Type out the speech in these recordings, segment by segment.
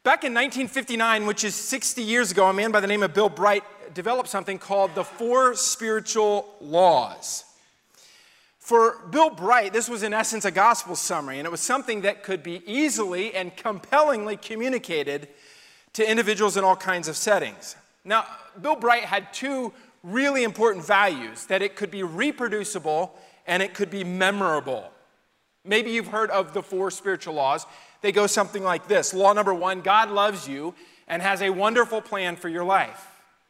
Back in 1959, which is 60 years ago, a man by the name of Bill Bright developed something called the Four Spiritual Laws. For Bill Bright, this was in essence a gospel summary, and it was something that could be easily and compellingly communicated to individuals in all kinds of settings. Now, Bill Bright had two really important values, that it could be reproducible and it could be memorable. Maybe you've heard of the four spiritual laws. They go something like this. Law number one, God loves you and has a wonderful plan for your life.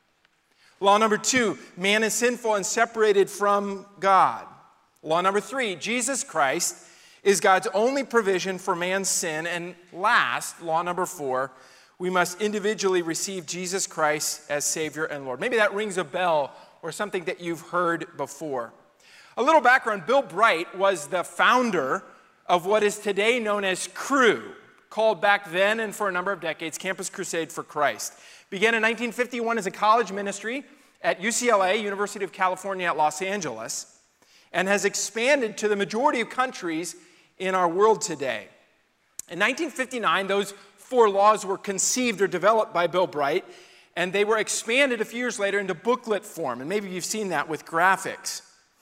Law number two, man is sinful and separated from God. Law number three, Jesus Christ is God's only provision for man's sin. And last, law number four, we must individually receive Jesus Christ as Savior and Lord. Maybe that rings a bell or something that you've heard before. A little background, Bill Bright was the founder of what is today known as Cru, called back then and for a number of decades, Campus Crusade for Christ. Began in 1951 as a college ministry at UCLA, University of California at Los Angeles, and has expanded to the majority of countries in our world today. In 1959, those four laws were conceived or developed by Bill Bright, and they were expanded a few years later into booklet form, and maybe you've seen that with graphics.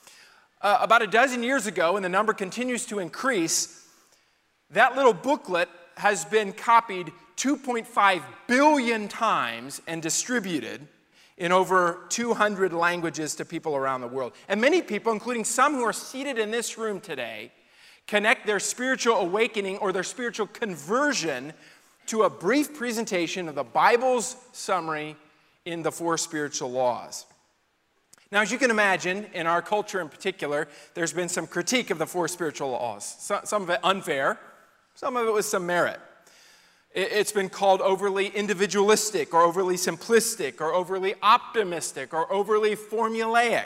About a dozen years ago, and the number continues to increase, that little booklet has been copied 2.5 billion times and distributed in over 200 languages to people around the world. And many people, including some who are seated in this room today, connect their spiritual awakening or their spiritual conversion to a brief presentation of the Bible's summary in the four spiritual laws. Now, as you can imagine, in our culture in particular, there's been some critique of the four spiritual laws. Some of it unfair, some of it with some merit. It's been called overly individualistic or overly simplistic or overly optimistic or overly formulaic.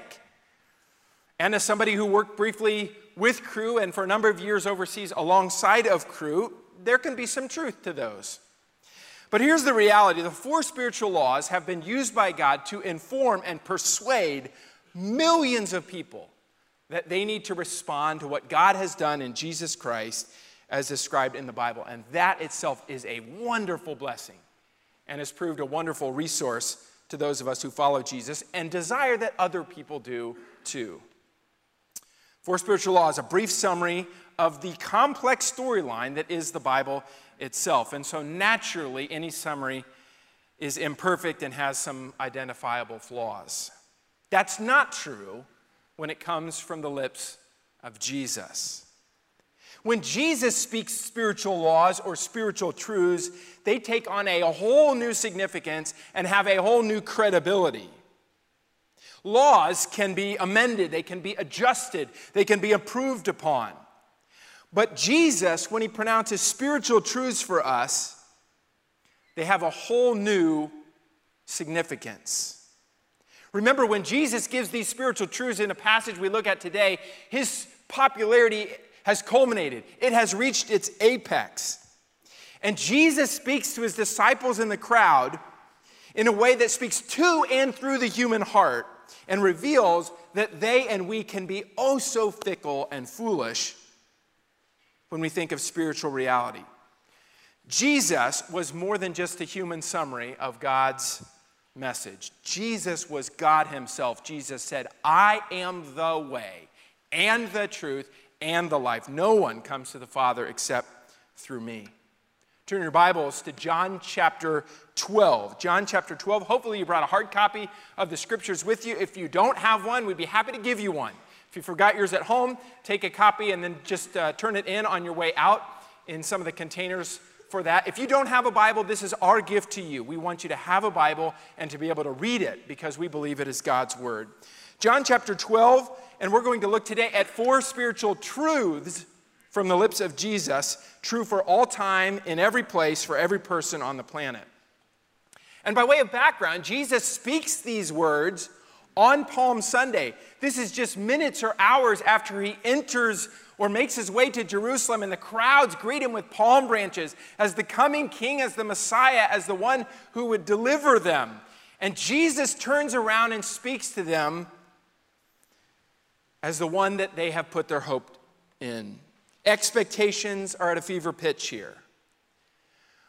And as somebody who worked briefly with Cru and for a number of years overseas alongside of Cru, there can be some truth to those. But here's the reality. The four spiritual laws have been used by God to inform and persuade millions of people that they need to respond to what God has done in Jesus Christ as described in the Bible. And that itself is a wonderful blessing and has proved a wonderful resource to those of us who follow Jesus and desire that other people do too. Four spiritual laws, a brief summary of the complex storyline that is the Bible itself. And so naturally, any summary is imperfect and has some identifiable flaws. That's not true when it comes from the lips of Jesus. When Jesus speaks spiritual laws or spiritual truths, they take on a whole new significance and have a whole new credibility. Laws can be amended, they can be adjusted, they can be improved upon. But Jesus, when he pronounces spiritual truths for us, they have a whole new significance. Remember, when Jesus gives these spiritual truths in a passage we look at today, his popularity has culminated. It has reached its apex. And Jesus speaks to his disciples in the crowd in a way that speaks to and through the human heart and reveals that they and we can be oh so fickle and foolish when we think of spiritual reality. Jesus was more than just a human summary of God's message. Jesus was God himself. Jesus said, I am the way and the truth and the life. No one comes to the Father except through me. Turn your Bibles to John chapter 12. John chapter 12. Hopefully you brought a hard copy of the scriptures with you. If you don't have one, we'd be happy to give you one. If you forgot yours at home, take a copy and then just turn it in on your way out in some of the containers for that. If you don't have a Bible, this is our gift to you. We want you to have a Bible and to be able to read it because we believe it is God's word. John chapter 12, and we're going to look today at four spiritual truths from the lips of Jesus, true for all time, in every place, for every person on the planet. And by way of background, Jesus speaks these words on Palm Sunday. This is just minutes or hours after he enters or makes his way to Jerusalem, and the crowds greet him with palm branches as the coming king, as the Messiah, as the one who would deliver them. And Jesus turns around and speaks to them as the one that they have put their hope in. Expectations are at a fever pitch here.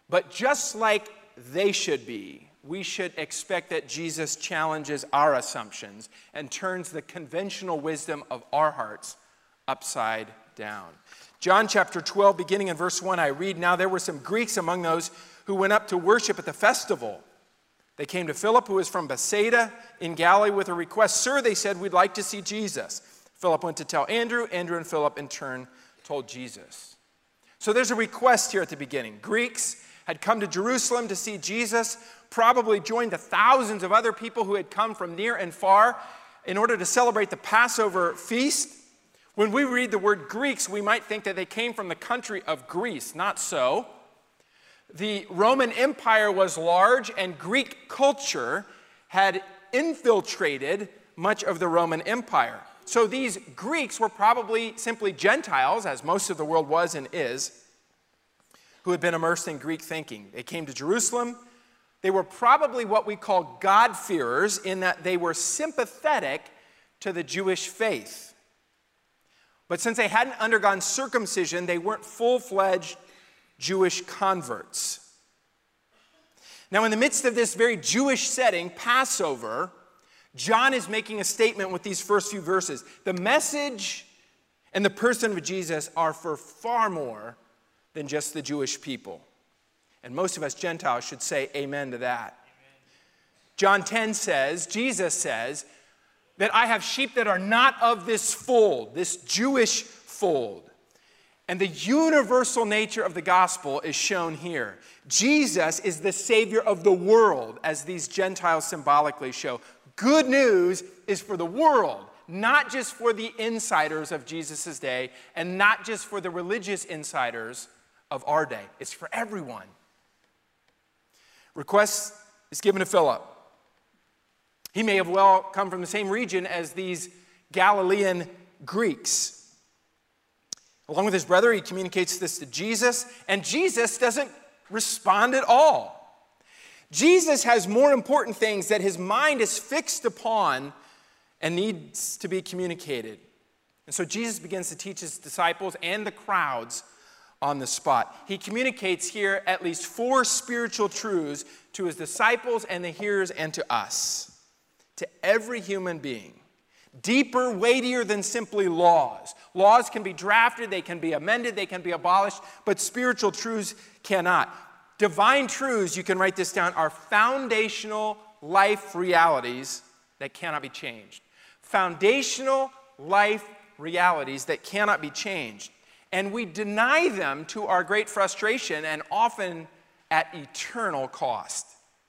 But just like they should be, we should expect that Jesus challenges our assumptions and turns the conventional wisdom of our hearts upside down. John chapter 12, beginning in verse 1, I read, "Now there were some Greeks among those who went up to worship at the festival. They came to Philip, who was from Bethsaida in Galilee, with a request. 'Sir,' they said, 'we'd like to see Jesus.' Philip went to tell Andrew. Andrew and Philip in turn told Jesus." So there's a request here at the beginning. Greeks had come to Jerusalem to see Jesus, probably joined the thousands of other people who had come from near and far in order to celebrate the Passover feast. When we read the word Greeks, we might think that they came from the country of Greece. Not so. The Roman Empire was large, and Greek culture had infiltrated much of the Roman Empire. So these Greeks were probably simply Gentiles, as most of the world was and is, who had been immersed in Greek thinking. They came to Jerusalem. They were probably what we call God-fearers, in that they were sympathetic to the Jewish faith. But since they hadn't undergone circumcision, they weren't full-fledged Jewish converts. Now, in the midst of this very Jewish setting, Passover, John is making a statement with these first few verses. The message and the person of Jesus are for far more than just the Jewish people. And most of us Gentiles should say amen to that. Amen. John 10 says, Jesus says, that I have sheep that are not of this fold, this Jewish fold. And the universal nature of the gospel is shown here. Jesus is the Savior of the world, as these Gentiles symbolically show. Good news is for the world, not just for the insiders of Jesus' day, and not just for the religious insiders of our day. It's for everyone. Request is given to Philip. He may have well come from the same region as these Galilean Greeks. Along with his brother, he communicates this to Jesus, and Jesus doesn't respond at all. Jesus has more important things that his mind is fixed upon and needs to be communicated. And so Jesus begins to teach his disciples and the crowds on the spot. He communicates here at least 4 spiritual truths to his disciples and the hearers and to us, to every human being. Deeper, weightier than simply laws. Laws can be drafted, they can be amended, they can be abolished, but spiritual truths cannot. Divine truths, you can write this down, are foundational life realities that cannot be changed. Foundational life realities that cannot be changed. And we deny them to our great frustration and often at eternal cost.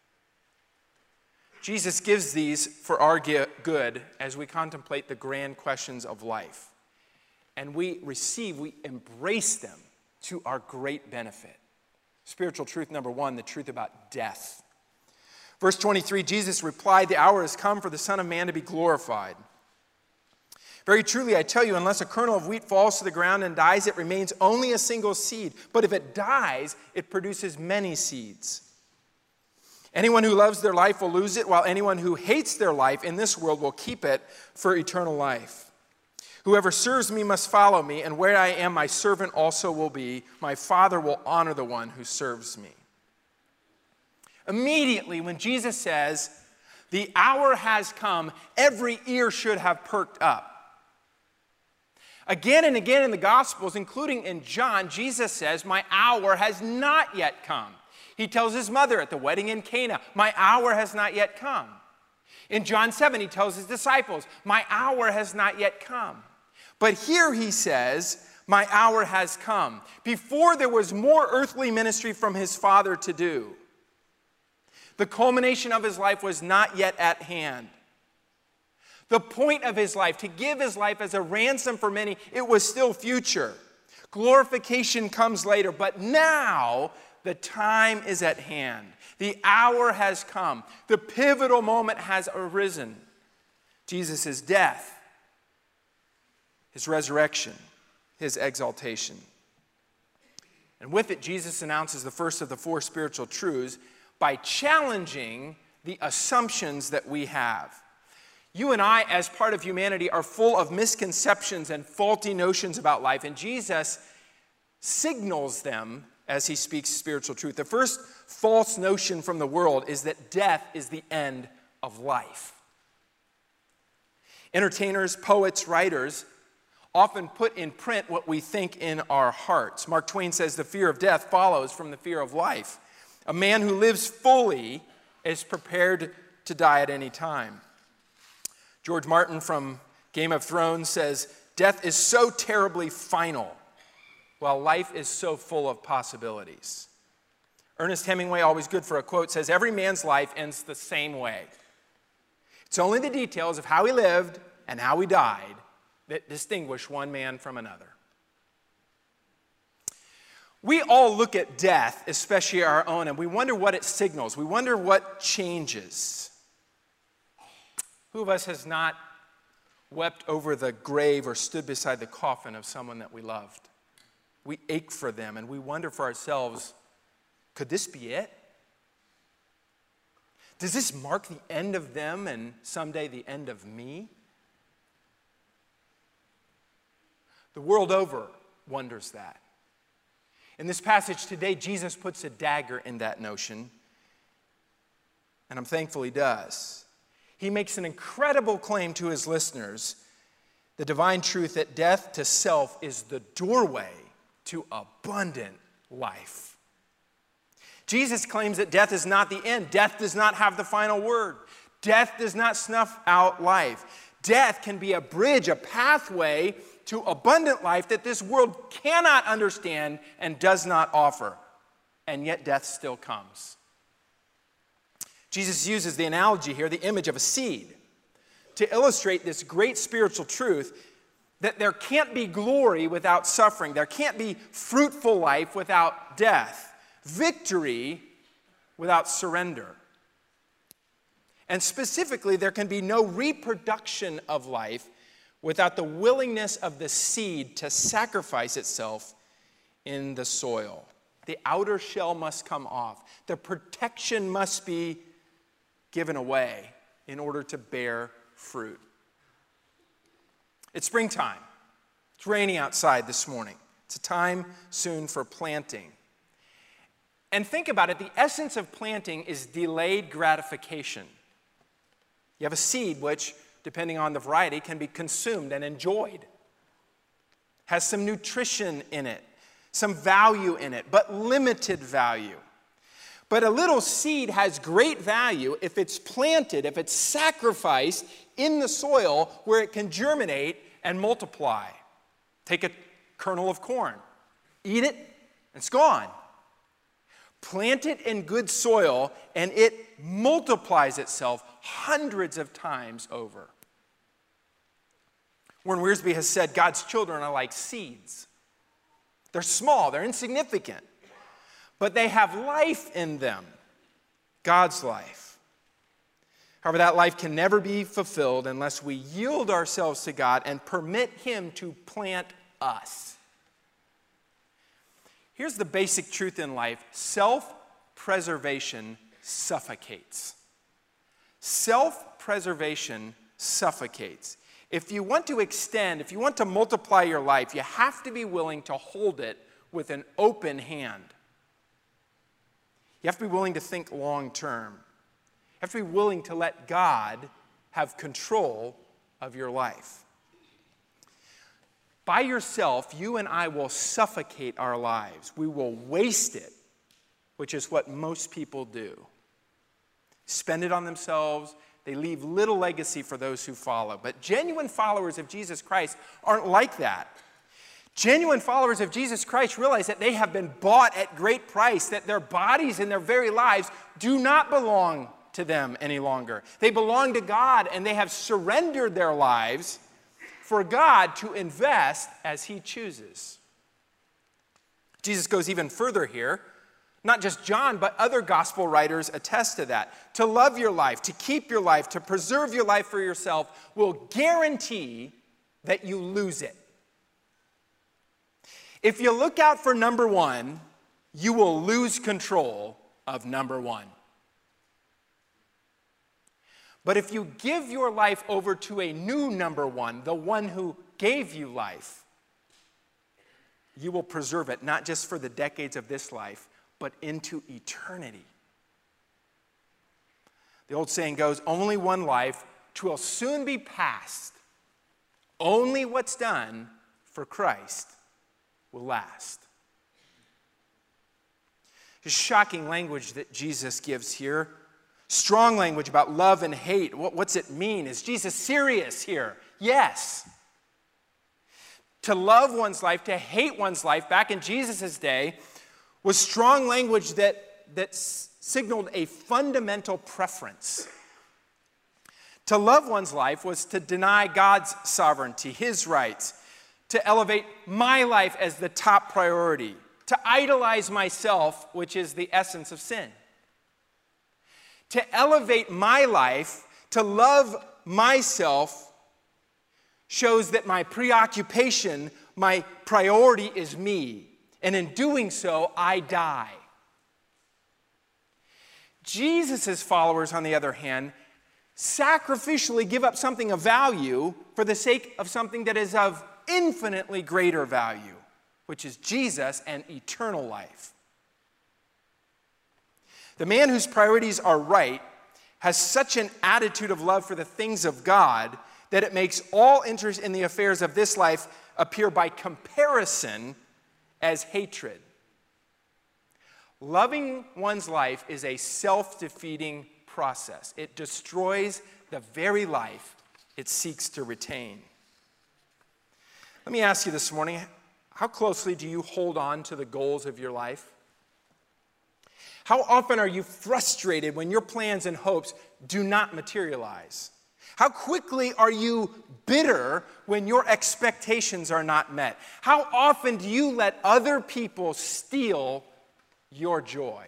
Jesus gives these for our good as we contemplate the grand questions of life. And we embrace them to our great benefit. Spiritual truth number 1, the truth about death. Verse 23, Jesus replied, "The hour has come for the Son of Man to be glorified. Very truly, I tell you, unless a kernel of wheat falls to the ground and dies, it remains only a single seed. But if it dies, it produces many seeds. Anyone who loves their life will lose it, while anyone who hates their life in this world will keep it for eternal life. Whoever serves me must follow me, and where I am, my servant also will be. My Father will honor the one who serves me." Immediately, when Jesus says, "The hour has come," every ear should have perked up. Again and again in the Gospels, including in John, Jesus says, "My hour has not yet come." He tells his mother at the wedding in Cana, "My hour has not yet come." In John 7, he tells his disciples, "My hour has not yet come." But here he says, "My hour has come," before there was more earthly ministry from his Father to do. The culmination of his life was not yet at hand. The point of his life, to give his life as a ransom for many, it was still future. Glorification comes later, but now the time is at hand. The hour has come. The pivotal moment has arisen. Jesus' death, his resurrection, his exaltation. And with it, Jesus announces the first of the 4 spiritual truths by challenging the assumptions that we have. You and I, as part of humanity, are full of misconceptions and faulty notions about life, and Jesus signals them as he speaks spiritual truth. The first false notion from the world is that death is the end of life. Entertainers, poets, writers often put in print what we think in our hearts. Mark Twain says the fear of death follows from the fear of life. A man who lives fully is prepared to die at any time. George Martin from Game of Thrones says, death is so terribly final, while life is so full of possibilities. Ernest Hemingway, always good for a quote, says, every man's life ends the same way. It's only the details of how he lived and how he died that distinguish one man from another. We all look at death, especially our own, and we wonder what it signals. We wonder what changes. Who of us has not wept over the grave or stood beside the coffin of someone that we loved? We ache for them, and we wonder for ourselves, could this be it? Does this mark the end of them and someday the end of me? The world over wonders that. In this passage today, Jesus puts a dagger in that notion, and I'm thankful he does. He makes an incredible claim to his listeners, the divine truth that death to self is the doorway to abundant life. Jesus claims that death is not the end. Death does not have the final word. Death does not snuff out life. Death can be a bridge, a pathway to abundant life that this world cannot understand and does not offer. And yet death still comes. Jesus uses the analogy here, the image of a seed, to illustrate this great spiritual truth that there can't be glory without suffering. There can't be fruitful life without death. Victory without surrender. And specifically, there can be no reproduction of life without the willingness of the seed to sacrifice itself in the soil. The outer shell must come off. The protection must be given away in order to bear fruit. It's springtime. It's raining outside this morning. It's a time soon for planting. And think about it, the essence of planting is delayed gratification. You have a seed which, depending on the variety, can be consumed and enjoyed. Has some nutrition in it, some value in it, but limited value. But a little seed has great value if it's planted, if it's sacrificed in the soil where it can germinate and multiply. Take a kernel of corn, eat it, and it's gone. Plant it in good soil, and it multiplies itself hundreds of times over. Warren Wiersbe has said God's children are like seeds. They're small, they're insignificant, but they have life in them, God's life. However, that life can never be fulfilled unless we yield ourselves to God and permit Him to plant us. Here's the basic truth in life. Self-preservation suffocates. Self-preservation suffocates. If you want to extend, if you want to multiply your life, you have to be willing to hold it with an open hand. You have to be willing to think long term. You have to be willing to let God have control of your life. By yourself, you and I will suffocate our lives. We will waste it, which is what most people do. Spend it on themselves. They leave little legacy for those who follow. But genuine followers of Jesus Christ aren't like that. Genuine followers of Jesus Christ realize that they have been bought at great price, that their bodies and their very lives do not belong to them any longer. They belong to God, and they have surrendered their lives for God to invest as He chooses. Jesus goes even further here. Not just John, but other gospel writers attest to that. To love your life, to keep your life, to preserve your life for yourself will guarantee that you lose it. If you look out for number one, you will lose control of number one. But if you give your life over to a new number one, the one who gave you life, you will preserve it, not just for the decades of this life, but into eternity. The old saying goes, only one life, 'twill soon be past. Only what's done for Christ will last. It's shocking language that Jesus gives here. Strong language about love and hate. What's it mean? Is Jesus serious here? Yes. To love one's life, to hate one's life, back in Jesus' day, was strong language that signaled a fundamental preference. To love one's life was to deny God's sovereignty, his rights, to elevate my life as the top priority, to idolize myself, which is the essence of sin. To elevate my life, to love myself, shows that my preoccupation, my priority is me. And in doing so, I die. Jesus' followers, on the other hand, sacrificially give up something of value for the sake of something that is of infinitely greater value, which is Jesus and eternal life. The man whose priorities are right has such an attitude of love for the things of God that it makes all interest in the affairs of this life appear by comparison as hatred. Loving one's life is a self-defeating process. It destroys the very life it seeks to retain. Let me ask you this morning, how closely do you hold on to the goals of your life? How often are you frustrated when your plans and hopes do not materialize? How quickly are you bitter when your expectations are not met? How often do you let other people steal your joy?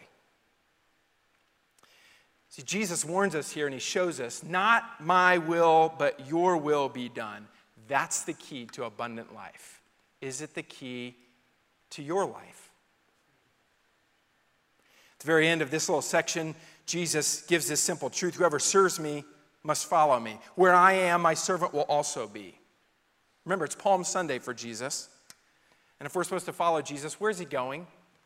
See, Jesus warns us here and he shows us, not my will, but your will be done. That's the key to abundant life. Is it the key to your life? At the very end of this little section, Jesus gives this simple truth. Whoever serves me must follow me. Where I am, my servant will also be. Remember, it's Palm Sunday for Jesus. And if we're supposed to follow Jesus, where's he going?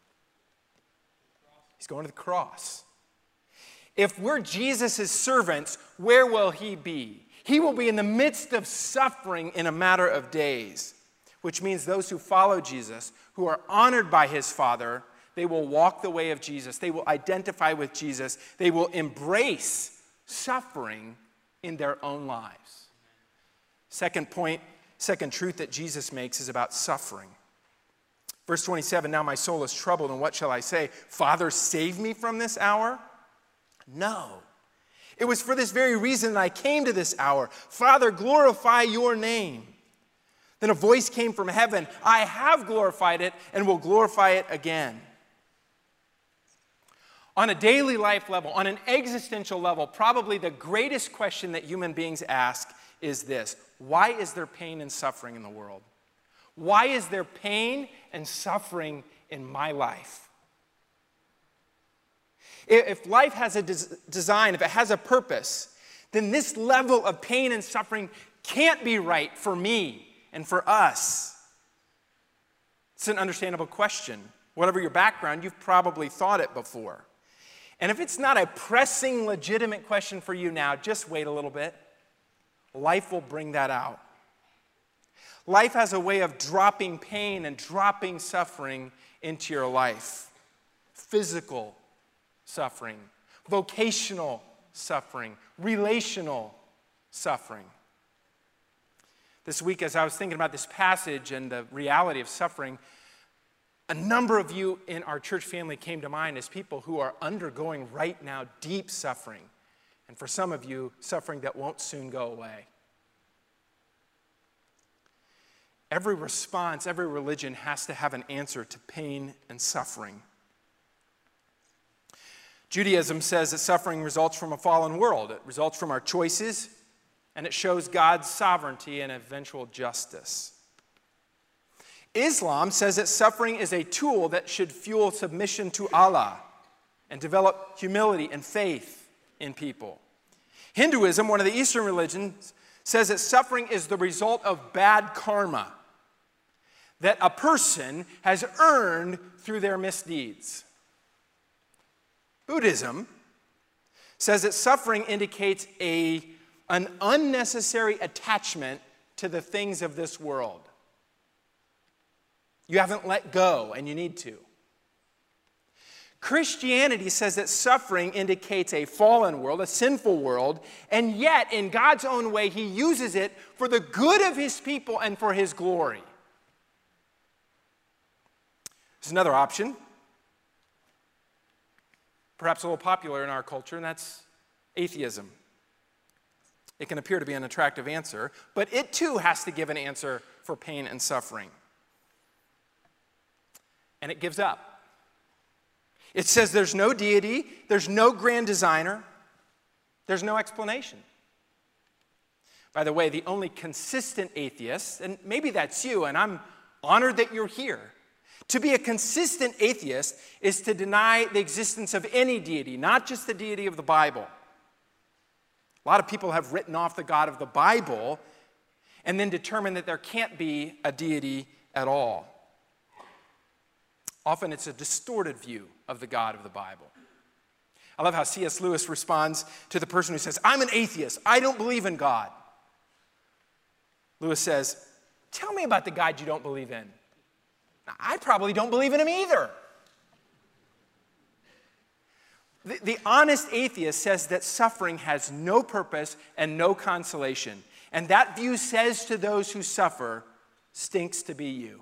He's going to the cross. If we're Jesus' servants, where will he be? He will be in the midst of suffering in a matter of days, which means those who follow Jesus, who are honored by his Father, they will walk the way of Jesus. They will identify with Jesus. They will embrace suffering in their own lives. Second point, second truth that Jesus makes is about suffering. Verse 27, now my soul is troubled, and what shall I say? Father, save me from this hour? No. It was for this very reason that I came to this hour. Father, glorify your name. Then a voice came from heaven. I have glorified it and will glorify it again. On a daily life level, on an existential level, probably the greatest question that human beings ask is this: why is there pain and suffering in the world? Why is there pain and suffering in my life? If life has a design, if it has a purpose, then this level of pain and suffering can't be right for me and for us. It's an understandable question. Whatever your background, you've probably thought it before. And if it's not a pressing, legitimate question for you now, just wait a little bit. Life will bring that out. Life has a way of dropping pain and dropping suffering into your life. Physical suffering, vocational suffering, relational suffering. This week, as I was thinking about this passage and the reality of suffering, a number of you in our church family came to mind as people who are undergoing right now deep suffering. And for some of you, suffering that won't soon go away. Every response, every religion has to have an answer to pain and suffering. Judaism says that suffering results from a fallen world. It results from our choices, and it shows God's sovereignty and eventual justice. Islam says that suffering is a tool that should fuel submission to Allah and develop humility and faith in people. Hinduism, one of the Eastern religions, says that suffering is the result of bad karma. that a person has earned through their misdeeds. Buddhism says that suffering indicates an unnecessary attachment to the things of this world. You haven't let go, and you need to. Christianity says that suffering indicates a fallen world, a sinful world, and yet, in God's own way, he uses it for the good of his people and for his glory. There's another option, perhaps a little popular in our culture, and that's atheism. It can appear to be an attractive answer, but it too has to give an answer for pain and suffering. And it gives up. It says there's no deity, there's no grand designer, there's no explanation. By the way, the only consistent atheist, and maybe that's you, and I'm honored that you're here. To be a consistent atheist is to deny the existence of any deity, not just the deity of the Bible. A lot of people have written off the God of the Bible and then determined that there can't be a deity at all. Often it's a distorted view of the God of the Bible. I love how C.S. Lewis responds to the person who says, I'm an atheist, I don't believe in God. Lewis says, tell me about the God you don't believe in. Now, I probably don't believe in him either. The honest atheist says that suffering has no purpose and no consolation. And that view says to those who suffer, stinks to be you.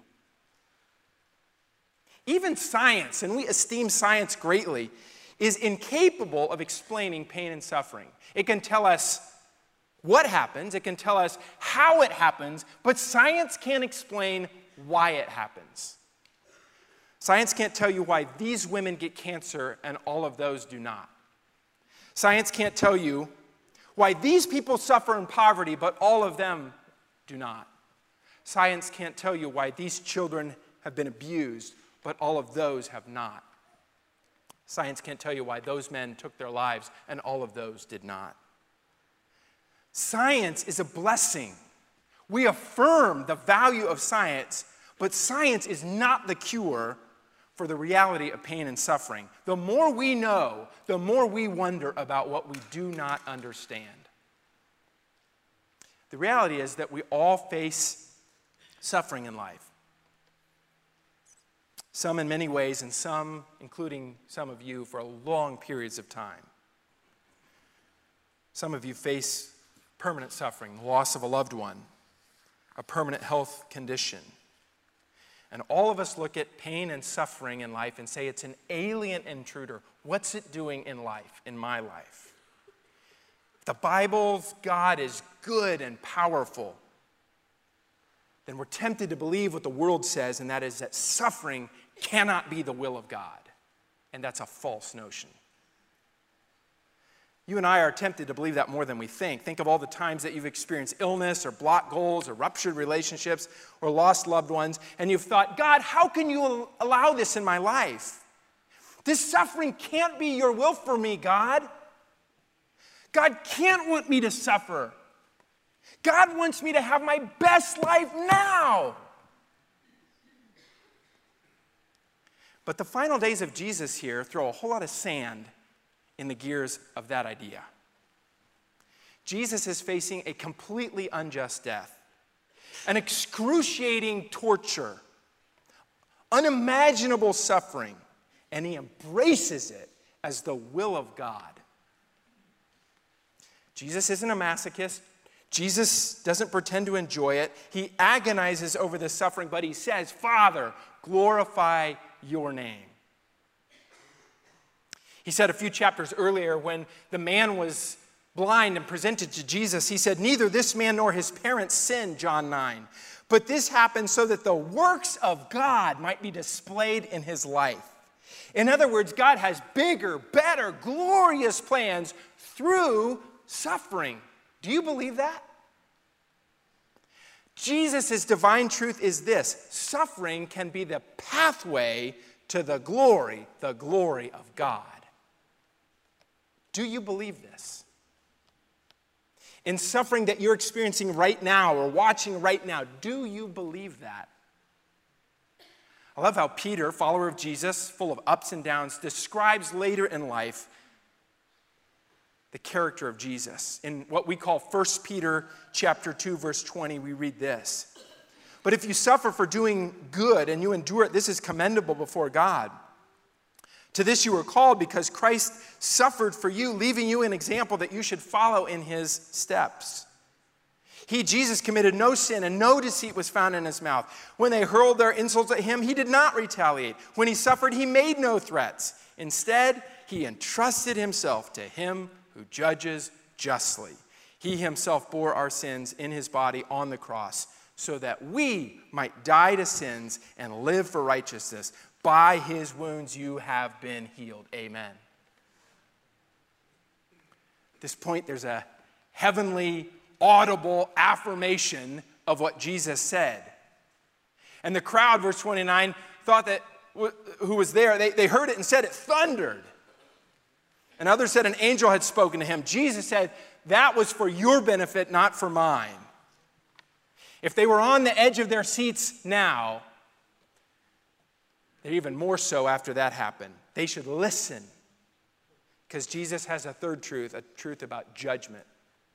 Even science, and we esteem science greatly, is incapable of explaining pain and suffering. It can tell us what happens, it can tell us how it happens, but science can't explain why it happens. Science can't tell you why these women get cancer and all of those do not. Science can't tell you why these people suffer in poverty, but all of them do not. Science can't tell you why these children have been abused, but all of those have not. Science can't tell you why those men took their lives and all of those did not. Science is a blessing. We affirm the value of science, but science is not the cure for the reality of pain and suffering. The more we know, the more we wonder about what we do not understand. The reality is that we all face suffering in life. Some in many ways, and some, including some of you, for long periods of time. Some of you face permanent suffering, the loss of a loved one, a permanent health condition. And all of us look at pain and suffering in life and say it's an alien intruder. What's it doing in life, in my life? The Bible's God is good and powerful. Then we're tempted to believe what the world says, and that is that suffering cannot be the will of God. And that's a false notion. You and I are tempted to believe that more than we think. Think of all the times that you've experienced illness or blocked goals or ruptured relationships or lost loved ones, and you've thought, God, how can you allow this in my life? This suffering can't be your will for me, God. God can't want me to suffer. God wants me to have my best life now. But the final days of Jesus here throw a whole lot of sand in the gears of that idea. Jesus is facing a completely unjust death, an excruciating torture, unimaginable suffering, and he embraces it as the will of God. Jesus isn't a masochist. Jesus doesn't pretend to enjoy it. He agonizes over the suffering, but he says, Father, glorify your name. He said a few chapters earlier when the man was blind and presented to Jesus, he said, neither this man nor his parents sinned, John 9. But this happened so that the works of God might be displayed in his life. In other words, God has bigger, better, glorious plans through suffering. Do you believe that? Jesus' divine truth is this: suffering can be the pathway to the glory of God. Do you believe this? In suffering that you're experiencing right now or watching right now, do you believe that? I love how Peter, follower of Jesus, full of ups and downs, describes later in life the character of Jesus. In what we call 1 Peter chapter 2, verse 20, we read this. But if you suffer for doing good and you endure it, this is commendable before God. To this you were called because Christ suffered for you, leaving you an example that you should follow in his steps. He, Jesus, committed no sin and no deceit was found in his mouth. When they hurled their insults at him, he did not retaliate. When he suffered, he made no threats. Instead, he entrusted himself to him who judges justly. He himself bore our sins in his body on the cross so that we might die to sins and live for righteousness. By his wounds you have been healed. Amen. At this point, there's a heavenly, audible affirmation of what Jesus said. And the crowd, verse 29, thought that who was there, they heard it and said it thundered. And others said an angel had spoken to him. Jesus said, that was for your benefit, not for mine. If they were on the edge of their seats now, they're even more so after that happened. They should listen because Jesus has a third truth, a truth about judgment.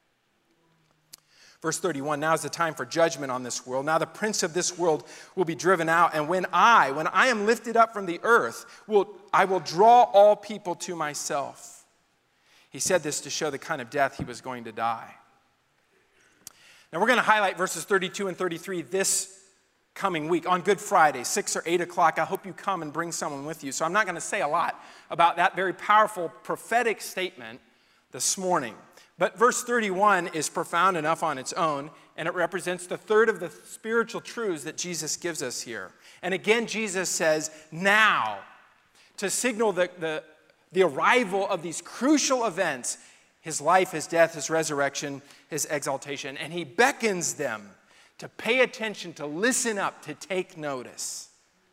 Verse 31, now is the time for judgment on this world. Now the prince of this world will be driven out. And when I am lifted up from the earth, I will draw all people to myself. He said this to show the kind of death he was going to die. Now we're going to highlight verses 32 and 33 this coming week on Good Friday, 6 or 8 o'clock. I hope you come and bring someone with you. So I'm not going to say a lot about that very powerful prophetic statement this morning. But verse 31 is profound enough on its own, and it represents the third of the spiritual truths that Jesus gives us here. And again, Jesus says, now, to signal the arrival of these crucial events, his life, his death, his resurrection, his exaltation. And he beckons them to pay attention, to listen up, to take notice.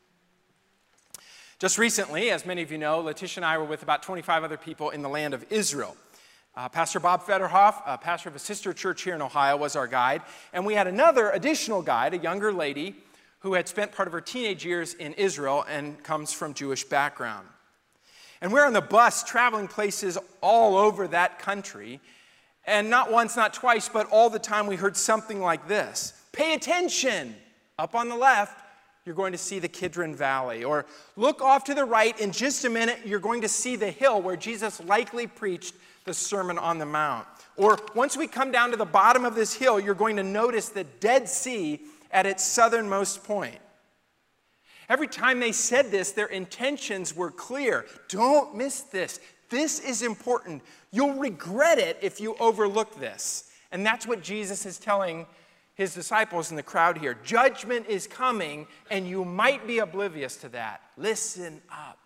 Just recently, as many of you know, Letitia and I were with about 25 other people in the land of Israel. Pastor Bob Federhoff, pastor of a sister church here in Ohio, was our guide. And we had another additional guide, a younger lady, who had spent part of her teenage years in Israel and comes from Jewish background. And we're on the bus traveling places all over that country. And not once, not twice, but all the time we heard something like this. Pay attention. Up on the left, you're going to see the Kidron Valley. Or look off to the right. In just a minute, you're going to see the hill where Jesus likely preached the Sermon on the Mount. Or once we come down to the bottom of this hill, you're going to notice the Dead Sea at its southernmost point. Every time they said this, their intentions were clear. Don't miss this. This is important. You'll regret it if you overlook this. And that's what Jesus is telling his disciples in the crowd here. Judgment is coming, and you might be oblivious to that. Listen up.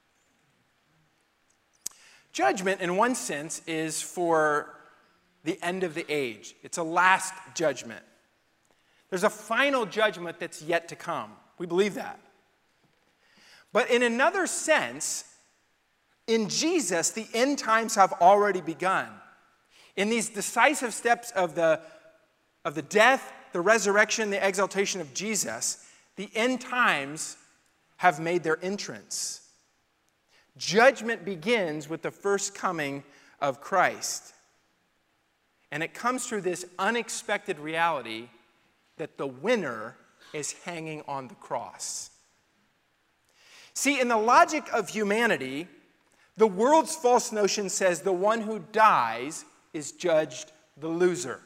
Judgment, in one sense, is for the end of the age. It's a last judgment. There's a final judgment that's yet to come. We believe that. But in another sense, in Jesus, the end times have already begun. In these decisive steps of the death, the resurrection, the exaltation of Jesus, the end times have made their entrance. Judgment begins with the first coming of Christ. And it comes through this unexpected reality that the winner is hanging on the cross. See, in the logic of humanity, the world's false notion says the one who dies is judged the loser.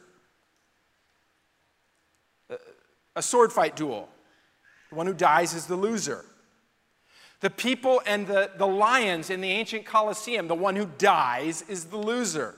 A sword fight duel. The one who dies is the loser. The people and the lions in the ancient Colosseum, the one who dies is the loser.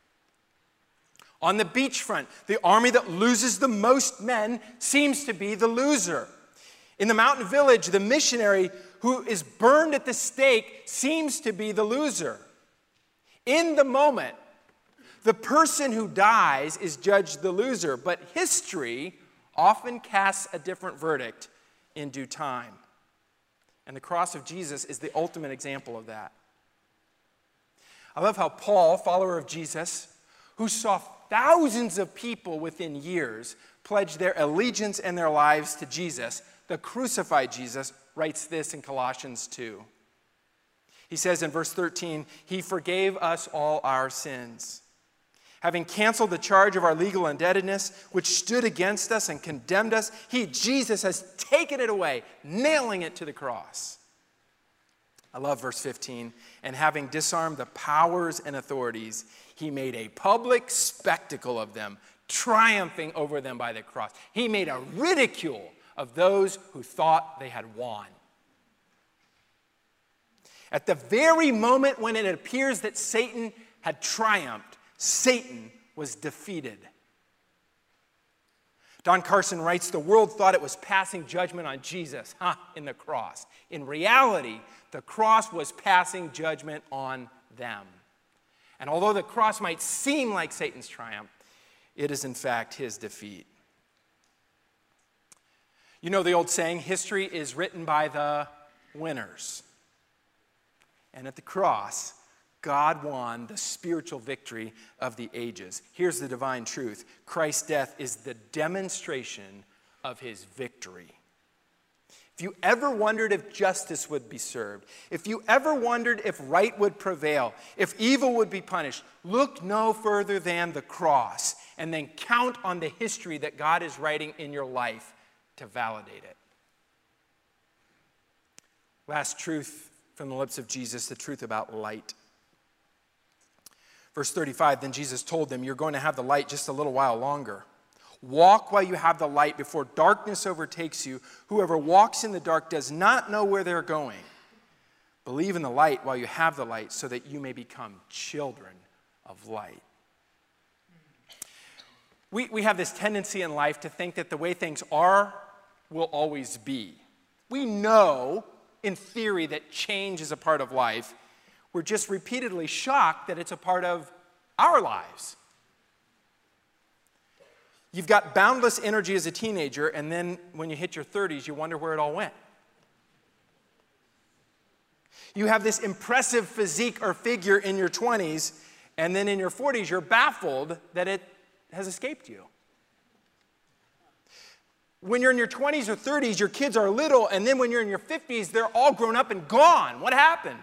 On the beachfront, the army that loses the most men seems to be the loser. In the mountain village, the missionary who is burned at the stake seems to be the loser. In the moment, the person who dies is judged the loser, but history often casts a different verdict in due time. And the cross of Jesus is the ultimate example of that. I love how Paul, follower of Jesus, who saw thousands of people within years pledge their allegiance and their lives to Jesus, the crucified Jesus, writes this in Colossians 2. He says in verse 13, he forgave us all our sins, having canceled the charge of our legal indebtedness, which stood against us and condemned us. Jesus, has taken it away, nailing it to the cross. I love verse 15. And having disarmed the powers and authorities, he made a public spectacle of them, triumphing over them by the cross. He made a ridicule of those who thought they had won. At the very moment when it appears that Satan had triumphed, Satan was defeated. Don Carson writes, the world thought it was passing judgment on Jesus in the cross. In reality, the cross was passing judgment on them. And although the cross might seem like Satan's triumph, it is in fact his defeat. You know the old saying, history is written by the winners. And at the cross, God won the spiritual victory of the ages. Here's the divine truth. Christ's death is the demonstration of his victory. If you ever wondered if justice would be served, if you ever wondered if right would prevail, if evil would be punished, look no further than the cross and then count on the history that God is writing in your life to validate it. Last truth from the lips of Jesus, the truth about light. Verse 35, then Jesus told them, you're going to have the light just a little while longer. Walk while you have the light before darkness overtakes you. Whoever walks in the dark does not know where they're going. Believe in the light while you have the light so that you may become children of light. We have this tendency in life to think that the way things are will always be. We know, in theory, that change is a part of life. We're just repeatedly shocked that it's a part of our lives. You've got boundless energy as a teenager, and then when you hit your 30s, you wonder where it all went. You have this impressive physique or figure in your 20s, and then in your 40s, you're baffled that it has escaped you. When you're in your 20s or 30s, your kids are little, and then when you're in your 50s, they're all grown up and gone. What happened?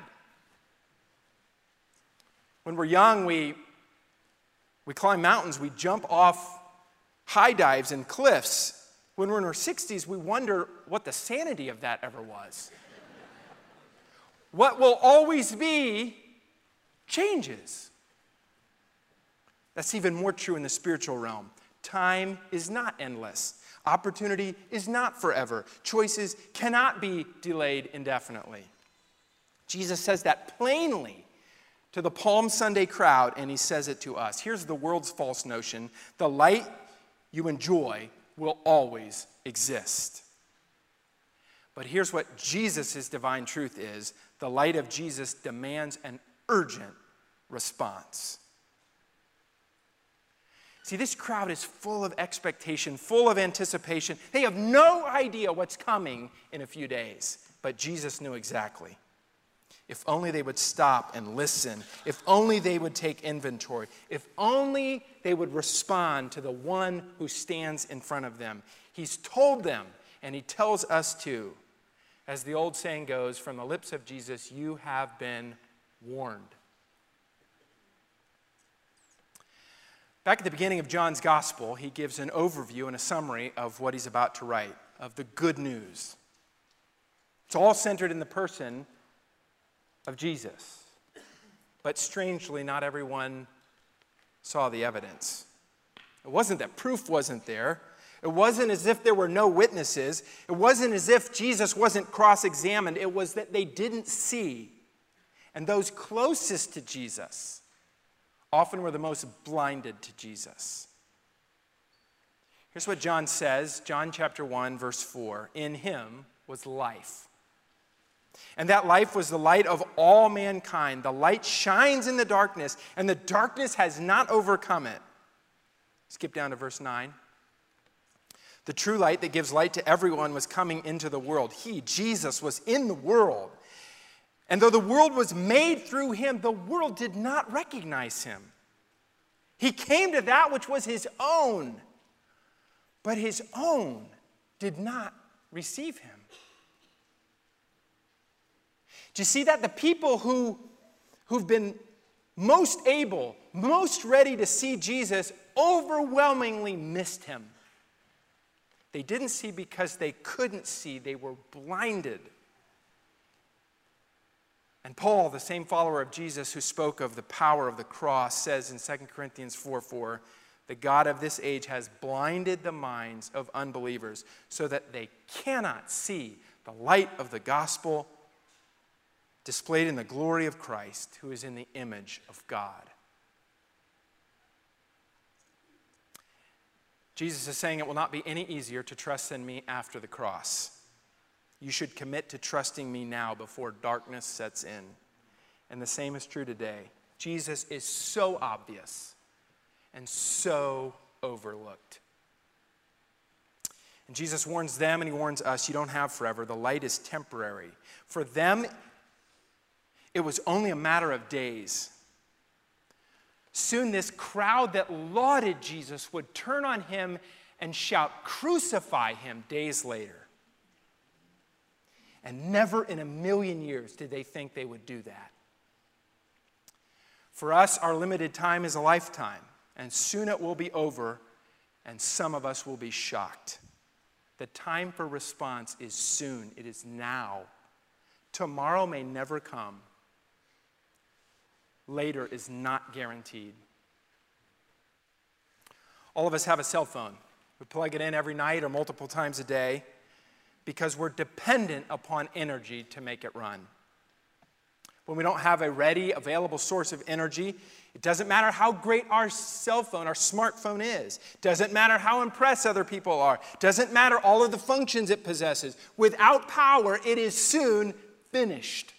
When we're young, we climb mountains, we jump off high dives and cliffs. When we're in our 60s, we wonder what the sanity of that ever was. What will always be changes. That's even more true in the spiritual realm. Time is not endless. Opportunity is not forever. Choices cannot be delayed indefinitely. Jesus says that plainly to the Palm Sunday crowd, and he says it to us. Here's the world's false notion. The light you enjoy will always exist. But here's what Jesus' divine truth is. The light of Jesus demands an urgent response. See, this crowd is full of expectation, full of anticipation. They have no idea what's coming in a few days, but Jesus knew exactly. If only they would stop and listen. If only they would take inventory. If only they would respond to the one who stands in front of them. He's told them, and he tells us too. As the old saying goes, from the lips of Jesus, you have been warned. Back at the beginning of John's gospel, he gives an overview and a summary of what he's about to write, of the good news. It's all centered in the person of Jesus. But strangely, not everyone saw the evidence. It wasn't that proof wasn't there. It wasn't as if there were no witnesses. It wasn't as if Jesus wasn't cross-examined. It was that they didn't see. And those closest to Jesus often were the most blinded to Jesus. Here's what John says, John chapter 1, verse 4. In him was life. And that life was the light of all mankind. The light shines in the darkness, and the darkness has not overcome it. Skip down to verse 9. The true light that gives light to everyone was coming into the world. He, Jesus, was in the world. And though the world was made through him, the world did not recognize him. He came to that which was his own, but his own did not receive him. Do you see that? The people who've been most able, most ready to see Jesus overwhelmingly missed him. They didn't see because they couldn't see. They were blinded. And Paul, the same follower of Jesus who spoke of the power of the cross, says in 2 Corinthians 4:4, the God of this age has blinded the minds of unbelievers so that they cannot see the light of the gospel displayed in the glory of Christ, who is in the image of God. Jesus is saying it will not be any easier to trust in me after the cross. You should commit to trusting me now before darkness sets in. And the same is true today. Jesus is so obvious and so overlooked. And Jesus warns them and he warns us, you don't have forever. The light is temporary. For them, it was only a matter of days. Soon this crowd that lauded Jesus would turn on him and shout, "Crucify him," days later. And never in a million years did they think they would do that. For us, our limited time is a lifetime, and soon it will be over, and some of us will be shocked. The time for response is soon. It is now. Tomorrow may never come. Later is not guaranteed. All of us have a cell phone. We plug it in every night or multiple times a day because we're dependent upon energy to make it run. When we don't have a ready, available source of energy, it doesn't matter how great our cell phone, our smartphone is. Doesn't matter how impressed other people are. Doesn't matter all of the functions it possesses. Without power, it is soon finished.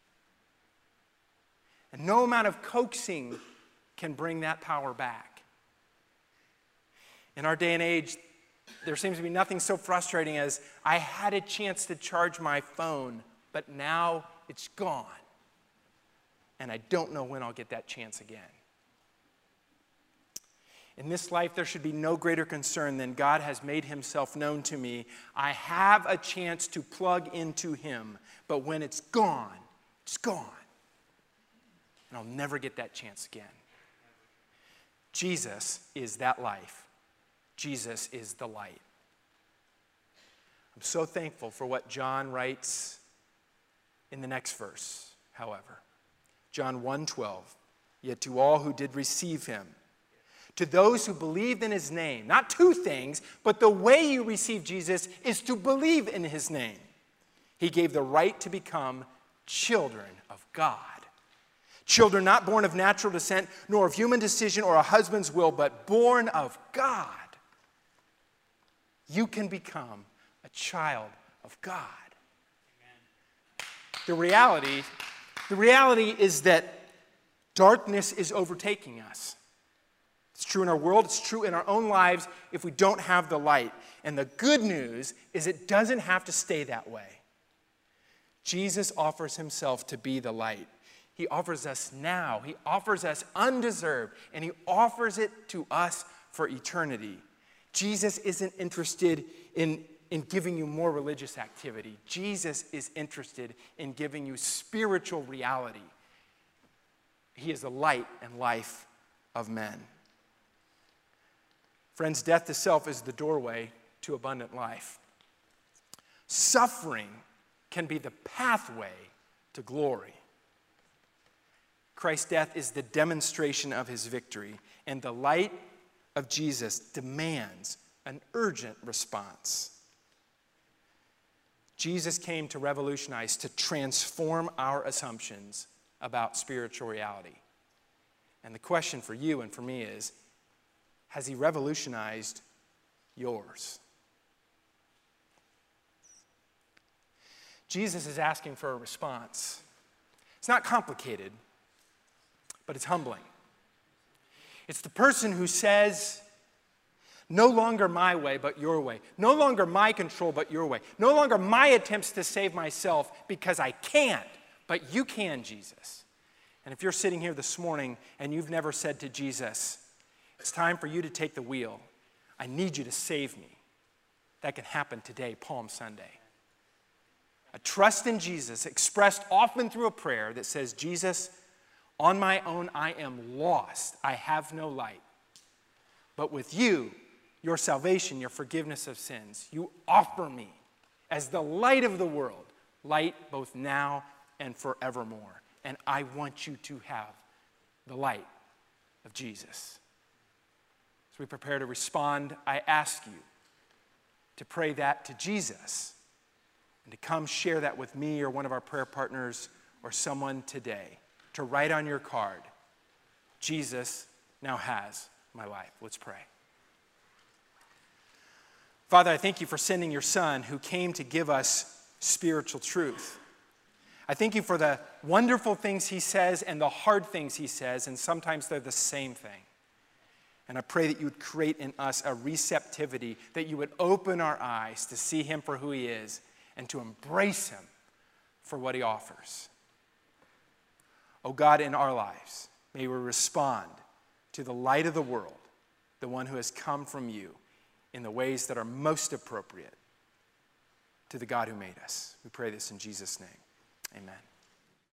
And no amount of coaxing can bring that power back. In our day and age, there seems to be nothing so frustrating as I had a chance to charge my phone, but now it's gone. And I don't know when I'll get that chance again. In this life, there should be no greater concern than God has made himself known to me. I have a chance to plug into him, but when it's gone, it's gone. And I'll never get that chance again. Jesus is that life. Jesus is the light. I'm so thankful for what John writes in the next verse, however. John 1:12, yet to all who did receive him, to those who believed in his name, not two things, but the way you receive Jesus is to believe in his name. He gave the right to become children of God. Children not born of natural descent, nor of human decision or a husband's will, but born of God. You can become a child of God. The reality is that darkness is overtaking us. It's true in our world, it's true in our own lives if we don't have the light. And the good news is it doesn't have to stay that way. Jesus offers himself to be the light. He offers us now. He offers us undeserved, and he offers it to us for eternity. Jesus isn't interested in giving you more religious activity. Jesus is interested in giving you spiritual reality. He is the light and life of men. Friends, death to self is the doorway to abundant life. Suffering can be the pathway to glory. Christ's death is the demonstration of his victory, and the light of Jesus demands an urgent response. Jesus came to revolutionize, to transform our assumptions about spiritual reality. And the question for you and for me is, has he revolutionized yours? Jesus is asking for a response. It's not complicated, but it's humbling. It's the person who says, no longer my way, but your way. No longer my control, but your way. No longer my attempts to save myself because I can't, but you can, Jesus. And if you're sitting here this morning and you've never said to Jesus, it's time for you to take the wheel. I need you to save me. That can happen today, Palm Sunday. A trust in Jesus expressed often through a prayer that says, Jesus, on my own I am lost. I have no light. But with you, your salvation, your forgiveness of sins, you offer me as the light of the world, light both now and forevermore. And I want you to have the light of Jesus. As we prepare to respond, I ask you to pray that to Jesus and to come share that with me or one of our prayer partners or someone today, to write on your card, Jesus now has my life. Let's pray. Father, I thank you for sending your Son who came to give us spiritual truth. I thank you for the wonderful things he says and the hard things he says, and sometimes they're the same thing. And I pray that you would create in us a receptivity, that you would open our eyes to see him for who he is and to embrace him for what he offers. Oh God, in our lives, may we respond to the light of the world, the one who has come from you, in the ways that are most appropriate to the God who made us. We pray this in Jesus' name. Amen.